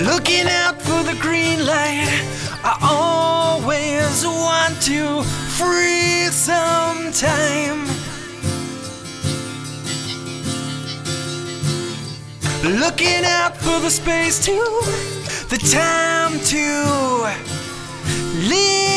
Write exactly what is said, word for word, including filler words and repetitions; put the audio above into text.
Looking out for the green light. I always want to freeze some time. Looking out for the space to, the time to live.